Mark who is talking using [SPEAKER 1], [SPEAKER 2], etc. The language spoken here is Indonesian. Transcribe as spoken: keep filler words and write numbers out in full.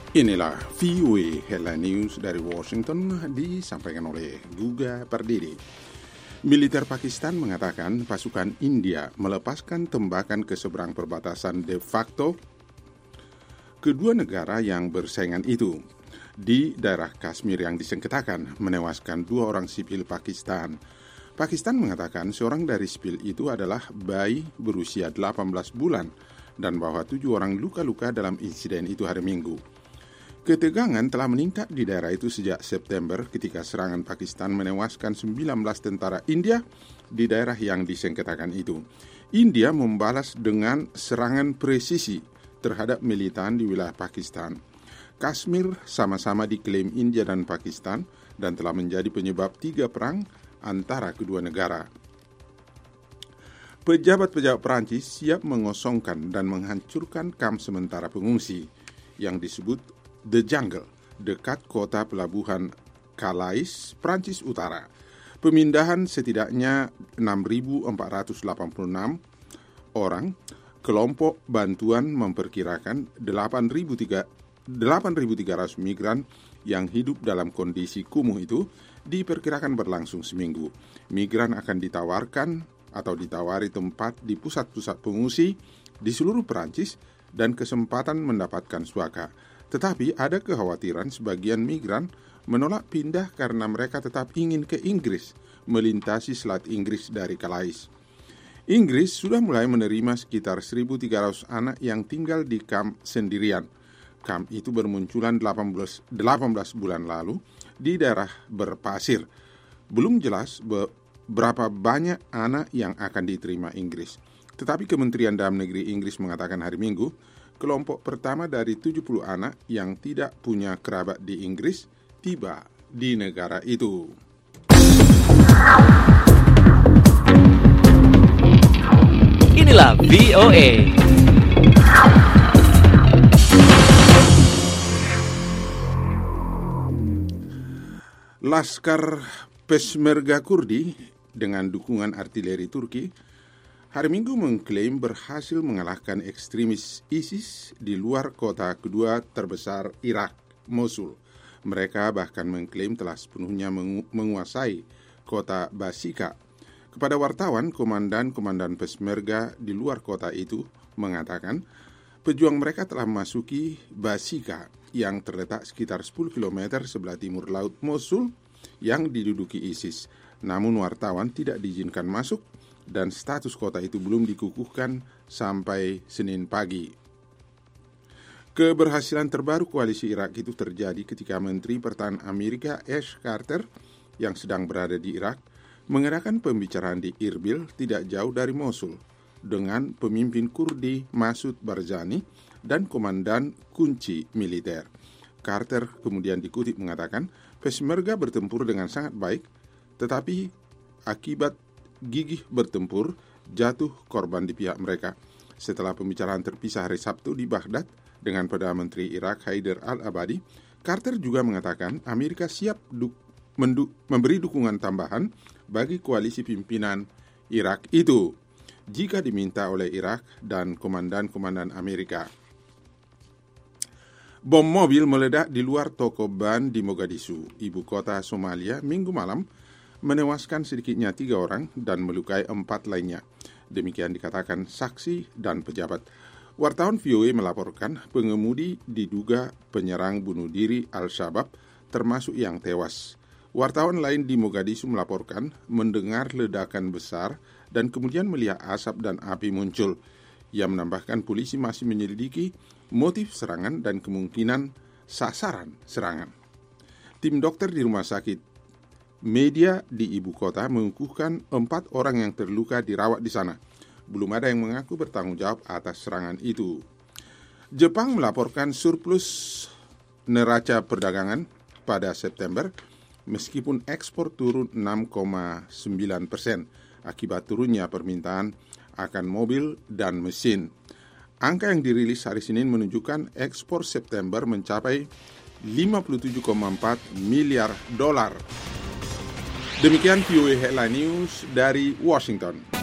[SPEAKER 1] Inilah V O A Headline News dari Washington disampaikan oleh Guga Pardede. Militer Pakistan mengatakan pasukan India melepaskan tembakan ke seberang perbatasan de facto kedua negara yang bersaingan itu di daerah Kashmir yang disengketakan, menewaskan dua orang sipil Pakistan. Pakistan mengatakan seorang dari sipil itu adalah bayi berusia delapan belas bulan dan bahwa tujuh orang luka-luka dalam insiden itu hari Minggu. Ketegangan telah meningkat di daerah itu sejak September ketika serangan Pakistan menewaskan sembilan belas tentara India di daerah yang disengketakan itu. India membalas dengan serangan presisi terhadap militan di wilayah Pakistan. Kashmir sama-sama diklaim India dan Pakistan dan telah menjadi penyebab tiga perang antara kedua negara. Pejabat-pejabat Perancis siap mengosongkan dan menghancurkan kamp sementara pengungsi yang disebut The Jungle, dekat kota pelabuhan Calais, Prancis Utara. Pemindahan setidaknya enam ribu empat ratus delapan puluh enam orang. Kelompok bantuan memperkirakan delapan ribu tiga ratus migran yang hidup dalam kondisi kumuh itu diperkirakan berlangsung seminggu. Migran akan ditawarkan atau ditawari tempat di pusat-pusat pengungsi di seluruh Prancis dan kesempatan mendapatkan suaka. Tetapi ada kekhawatiran sebagian migran menolak pindah karena mereka tetap ingin ke Inggris, melintasi Selat Inggris dari Calais. Inggris sudah mulai menerima sekitar seribu tiga ratus anak yang tinggal di kamp sendirian. Kamp itu bermunculan delapan belas bulan lalu di daerah berpasir. Belum jelas berapa banyak anak yang akan diterima Inggris. Tetapi Kementerian Dalam Negeri Inggris mengatakan hari Minggu, kelompok pertama dari tujuh puluh anak yang tidak punya kerabat di Inggris tiba di negara itu.
[SPEAKER 2] Inilah V O A.
[SPEAKER 1] Laskar Peshmerga Kurdi dengan dukungan artileri Turki hari Minggu mengklaim berhasil mengalahkan ekstremis ISIS di luar kota kedua terbesar Irak, Mosul. Mereka bahkan mengklaim telah sepenuhnya mengu- menguasai kota Basika. Kepada wartawan, komandan-komandan Peshmerga di luar kota itu mengatakan pejuang mereka telah memasuki Basika yang terletak sekitar sepuluh kilometer sebelah timur laut Mosul yang diduduki ISIS. Namun wartawan tidak diizinkan masuk dan status kota itu belum dikukuhkan sampai Senin pagi. Keberhasilan terbaru koalisi Irak itu terjadi ketika Menteri Pertahanan Amerika Ash Carter yang sedang berada di Irak mengadakan pembicaraan di Irbil tidak jauh dari Mosul dengan pemimpin Kurdi Masud Barzani dan komandan kunci militer. Carter kemudian dikutip mengatakan Peshmerga bertempur dengan sangat baik, tetapi akibat gigih bertempur, jatuh korban di pihak mereka. Setelah pembicaraan terpisah hari Sabtu di Baghdad dengan Perdana Menteri Irak Haider al-Abadi, Carter juga mengatakan Amerika siap du- mendu- memberi dukungan tambahan bagi koalisi pimpinan Irak itu jika diminta oleh Irak dan komandan-komandan Amerika. Bom mobil meledak di luar toko ban di Mogadishu, ibu kota Somalia, Minggu malam, menewaskan sedikitnya tiga orang dan melukai empat lainnya. Demikian dikatakan saksi dan pejabat. Wartawan V O A melaporkan pengemudi diduga penyerang bunuh diri Al-Shabaab, termasuk yang tewas. Wartawan lain di Mogadishu melaporkan mendengar ledakan besar dan kemudian melihat asap dan api muncul. Ia menambahkan polisi masih menyelidiki motif serangan dan kemungkinan sasaran serangan. Tim dokter di rumah sakit media di ibu kota mengukuhkan empat orang yang terluka dirawat di sana. Belum ada yang mengaku bertanggung jawab atas serangan itu. Jepang melaporkan surplus neraca perdagangan pada September, meskipun ekspor turun enam koma sembilan persen akibat turunnya permintaan akan mobil dan mesin. Angka yang dirilis hari Senin menunjukkan ekspor September mencapai lima puluh tujuh koma empat miliar dolar. Demikian V O A Headline News dari Washington.